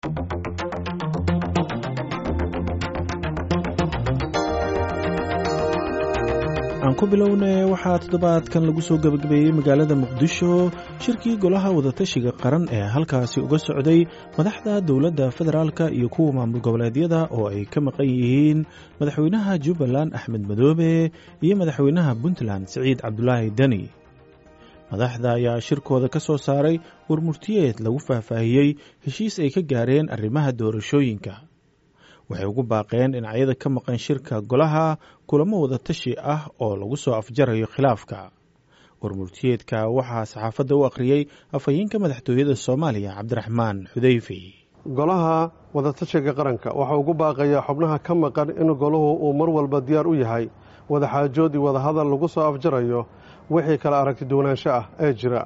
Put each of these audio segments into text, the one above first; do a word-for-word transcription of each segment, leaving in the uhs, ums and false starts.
aan ku bilownay waxaa toddobaadkan lagu soo gabagabeeyey magaalada muqdisho shirkii golaha wadatashiga qaran ee halkaasi uga socday madaxda dowladda federaalka iyo kuwa maamul goboleedyada oo ay ka maqan yihiin madaxweynaha jubbaland axmed madoobe iyo madaxweynaha puntland siciid cabdulaahi deni madaxda ayaa shirkooda ka soo saaray warmurtiyeed lagu faahfaahiyey heshiis ay ka gaareen arrimaha doorashooyinka waxay ugu baaqeen dhinacyada ka maqan shirka golaha kulamo wada tashi ah oo lagu soo afjarayo khilaafka warmurtiyeedka waxaa saxaafadda u akhriyey afhayeenka madaxtooyada soomaaliya cabdiraxmaan xudeyfi golaha wadatashiga qaranka waxaa ugu baaqayaa xubnaha ka maqan in golahu uu mar walba diyaar u yahay wadaxaajood iyo wadahadal lagu soo afjarayo wixii kala aragti duwanaansho ah ee jira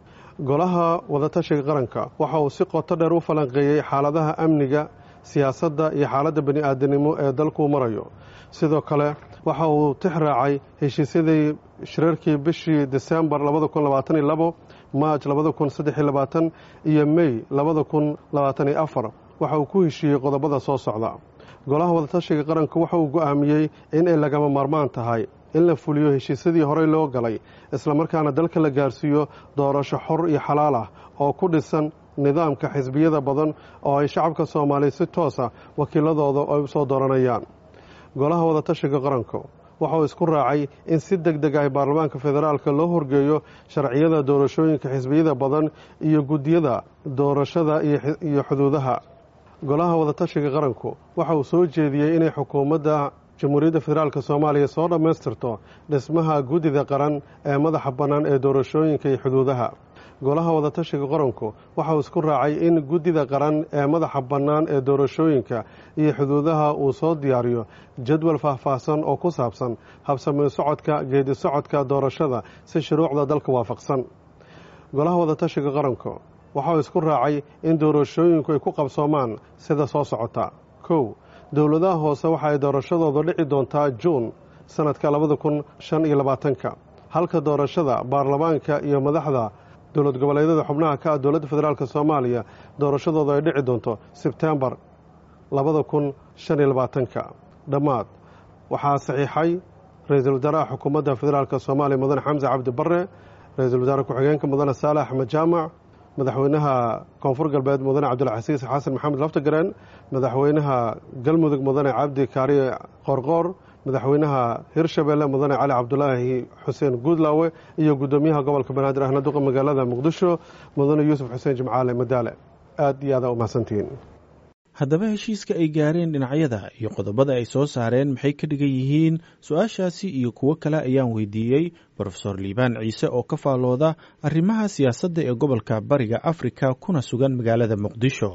golaha wadatashiga qaranka waxa uu si qoto dheer u falanqeeyey xaaladaha amniga siyaasadda iyo xaaladda bani aadanimo ee dalkuu marayo sidoo kale waxa uu tix raacay heshiisyadii shirarkii bishii desembar labada kun labaatan iyo labo maaj labada kun saddex iyo labaatan iyo mey labada kun labaatan iyo afar waxa uu ku heshiiyey qodobada soo socda golaha wadatashiga qaranku waxa uu go'aamiyey in ay lagama maarmaan tahay in la fuliyo heshiisyadii horey loo galay islamarkaana dalka la gaarsiiyo doorasho xor iyo xalaal ah oo ku dhisan nidaamka xisbiyada badan oo ay shacabka soomaaliya si toosa wakiiladooda ay u soo dooranayaan golaha wadatashiga qaranku waxa uu isku raacay in si deg deg ah baarlamaanka federaalka loo horgeeyo sharciyada doorashooyinka xisbiyada badan iyo guddiyada doorashada iyo xuduudaha golaha wadatashiga qaranku waxa uu soo jeediyey inay xukuumadda jamhuuriyadda federaalk soomaaliya soo dhammaystirto dhismaha guddida qaran ee madaxa bannaan ee doorashooyinka iyo xuduudaha golaha wadatashiga qaranku waxa uu isku raacay in guddida qaran ee madaxa bannaan ee doorashooyinka iyo xuduudaha uu soo diyaariyo jadwal faahfaahsan oo ku saabsan habsamayn socodka geedi socodka doorashada si shuruucda dalka waafaqsan golaha wadatashiga qaranku waxa uu isku raacay in doorashooyinku ay ku qabsoomaan sida soo socota kow dowladaha hoose waxa ay doorashadooda dhici doontaa juun sanadka labada kun shan iyo labaatanka halka doorashada baarlamaanka iyo madaxda dowlad goboleedyada xubnaha ka ah dowladda federaalk soomaaliya doorashadooda ay dhici doonto sebtembar labada kun shan iyo labaatanka dhammaad waxaa saxiixay ra-iisul wasaaraha xukuumadda federaalk soomaaliya mudane xamse cabdi barre ra-iisul wasaare ku-xigeenka mudane saale axmed jaamac madaxweynaha koonfur galbeed mudane cabdilcasiis xasan maxamed laftagareen madaxweynaha galmudug mudane cabdi kaariye qorqoor madaxweynaha hirshabeelle mudane cali cabdulaahi xuseen guudlaawe iyo guddoomiyaha gobolka banaadir ahna duqa magaalada muqdisho mudane yuusuf xuseen jimcaale madaale aad iyo aada u mahadsantihiin haddaba heshiiska ay gaareen dhinacyada iyo qodobada ay soo saareen maxay ka dhigan yihiin su-aashaasi iyo kuwo kale ayaan weydiiyey brofesor liibaan ciise oo ka faallooda arrimaha siyaasadda ee gobolka bariga afrika kuna sugan magaalada muqdisho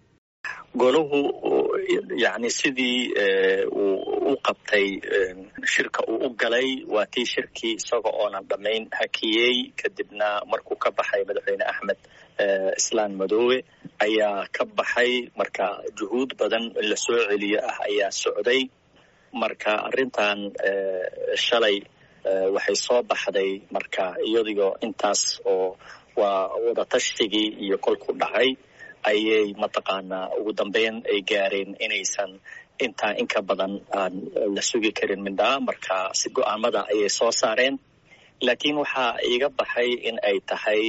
golahu yani sidii uu u qabtay shirka uu u galay waa tii shirkii isaga oonan dhammayn hakiyey kadibna markuu ka baxay madaxweyne axmed islaan madoobe ayaa ka baxay marka juhuud badan in la soo celiyo ah ayaa socday marka arrintan shalay waxay soo baxday marka iyadigo intaas oo waa wadatastigii iyo kolku dhacay ayay mataqaanaa ugu dambeyn ay gaareen inaysan intaa inka badan aan la sugi karin midhaa marka si go-aamada ayay soo saareen laakiin waxaa iga baxay in ay tahay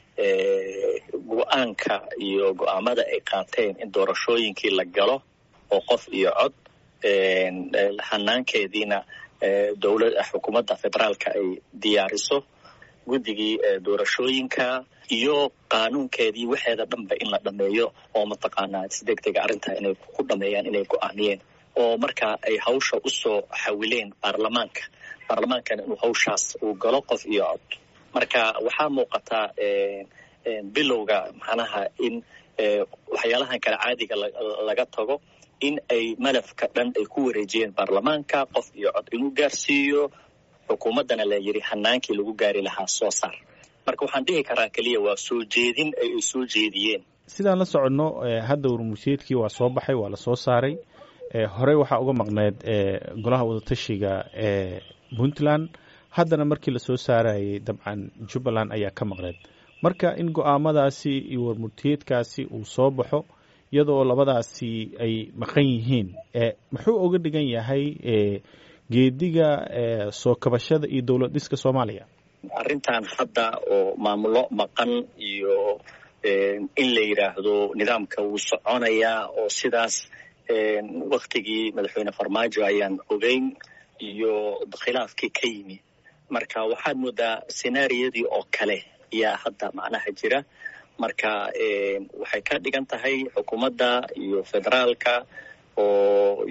go-aanka iyo go-aamada ay qaateen in doorashooyinkii la galo oo qof iyo cod hanaankeediina dowlad xukuumadda federaalka ay diyaariso guddigii doorashooyinka iyo qaanuunkeedii waxeeda dhanba in la dhameeyo oo mataqaanaa si deg dega arrintaa inay ku dhameeyaan inay go-aamiyeen oo marka ay hawsha usoo xawileen baarlamaanka baarlamaankana inuu hawshaas uu galo qof iyo cod marka waxaa muuqataa bilowga macnaha in waxyaalahan kale caadiga laga tago in ay malafka dhan ay ku wareejiyeen baarlamaanka qof iyo cod inuu gaarsiiyo xukuumaddana la yidhi hanaankii lagu gaari lahaa soo saar marka waxaan dhihi karaa keliya waa soo jeedin ay ay soo jeediyeen sidaan la soconno hadda warmurtiyeedkii waa soo baxay waa la soo saaray horey waxaa uga maqneed golaha wadatashiga ee puntland haddana markii la soo saarayay dabcan jubbaland ayaa ka maqneed marka in go-aamadaasi iyo warmurtiyeedkaasi uu soo baxo iyadoo labadaasi ay maqan yihiin muxuu uga dhigan yahay geediga soo kabashada iyo dowlad dhiska Soomaaliya? arrintan hadda oo maamulo maqan iyo in la yiraahdo nidaamka uu soconaya oo sidaas waqtigii madaxweyne Farmaajo ayaan ogeyn iyo khilaafkii ka yimi marka waxaad moodaa scenario-dii oo kale yaa hadda macnaha jira marka waxay ka dhigan tahay xukuumadda iyo federaalka oo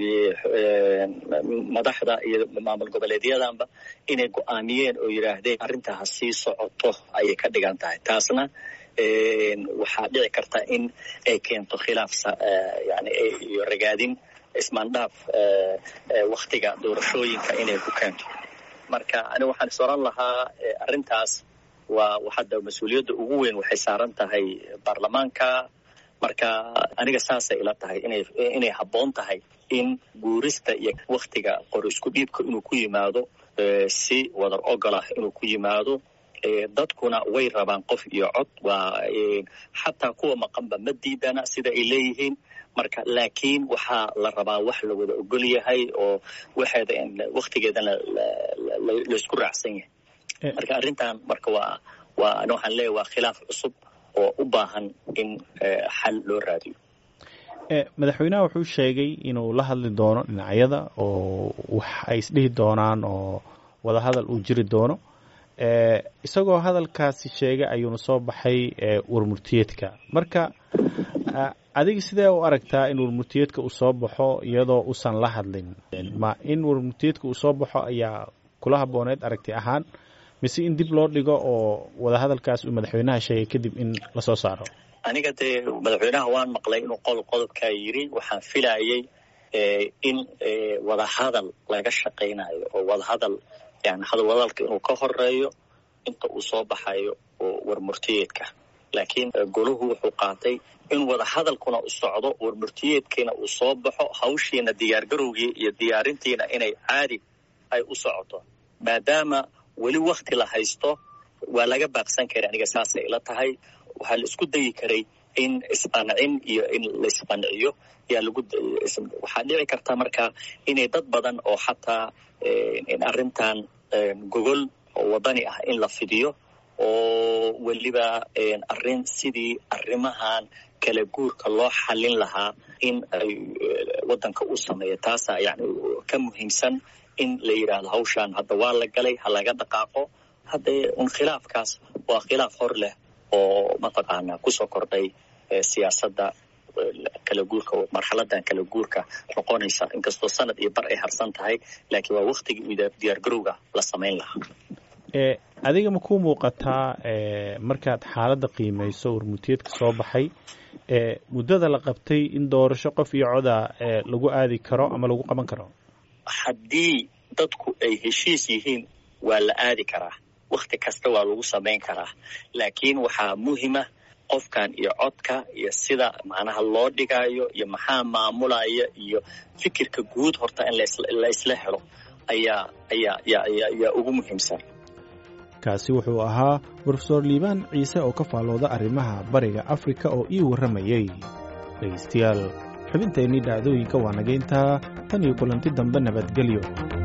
madaxda iyo maamul goboleedyadanba inay go'aamiyeen oo yiraahdeen arrintaha sii socoto ayay ka dhigan tahay taasna waxaa dhici karta in ay keento khilaaf yani iyo ragaadin ismaandhaaf waqtiga doorashooyinka inay ku keento marka ani waxaan isooran lahaa arrintaas waa hadda mas-uuliyadda ugu weyn waxay saaran tahay baarlamaanka marka aniga saasay ila tahay inay inay habboon tahay in guurista iyo waqtiga qor isku dhiibka inuu ku yimaado si wadar ogol ah inuu ku yimaado dadkuna way rabaan qof iyo cod waa xataa kuwa maqanba ma diidana sida ay leeyihiin marka laakiin waxaa la rabaa wax la wada ogol yahay oo waxeeda waqtigeedana la isku raacsan yahay marka arrintan marka waa waa waxaan leeyahay waa khilaaf cusub oo u baahan in xal loo raadiyo madaxweynaha wuxuu sheegay inuu la hadli doono dhinacyada oo wax ay isdhihi doonaan oo wada hadal uu jiri doono isagoo hadalkaasi sheegay ayuuna soo baxay warmurtiyeedka marka adiga sidee u aragtaa in warmurtiyeedka uu soo baxo iyadoo uusan la hadlin ma in warmurtiyeedka uu soo baxo ayaa kula habbooneed aragti ahaan mise in dib loo dhigo oo wada hadalkaas uu madaxweynaha sheegay kadib in la soo saaro? aniga dee madaxweynaha waan maqlay inuu qodob qodobkaa yiri waxaan filayay in wada hadal laga shaqaynayo oo wada hadal yani hadal wadalka inuu ka horeeyo inta uu soo baxayo oo warmurtiyeedka laakiin goluhu wuxuu qaatay in wada hadalkuna u socdo warmurtiyeedkiina uu soo baxo hawshiina diyaar garowgii iyo diyaarintiina inay caadi ay u socoto maadaama weli waqti la haysto waa laga baaqsan karay aniga saasay ila tahay waxaa la isku dayi karay in isqancin iyo in la isqanciyo yaa lagu waxaa dhici karta marka inay dad badan oo xataa in arrintan gogol oo wadani ah in la fidiyo oo weliba arrin sidii arrimahan kala guurka loo xallin lahaa in ay waddanka u sameeyo taasaa yani ka muhiimsan in la yidhaahdo hawshaan hadda waa la galay ha laga dhaqaaqo haddee un khilaafkaas waa khilaaf hor leh oo mataqaanaa kusoo kordhay siyaasadda kala guurka marxaladan kala guurka noqonaysa inkastoo sanad iyo bar ay harsan tahay laakiin waa waqtigii diyaar garowga la samayn lahaa adiga ma ku muuqataa markaad xaaladda qiimayso warmurtiyeedka soo baxay muddada la qabtay in doorasho qof iyo coda lagu aadi karo ama lagu qaban karo? haddii dadku ay heshiis yihiin waa la aadi karaa waqti kasta waa lagu samayn karaa laakiin waxaa muhima qofkan iyo codka iyo sida macnaha loo dhigayo iyo maxaa maamulaya iyo fikirka guud horta in la isla helo ayaa ayaa ayaa ugu muhiimsan. kaasi wuxuu ahaa Professor Liibaan Ciise oo ka faalooda arrimaha bariga Afrika oo ii waramayay. dhegeystayaal xubinteennii dhacdooyinka waa naga intaa tan iyo kulanti dambe nabadgelyo.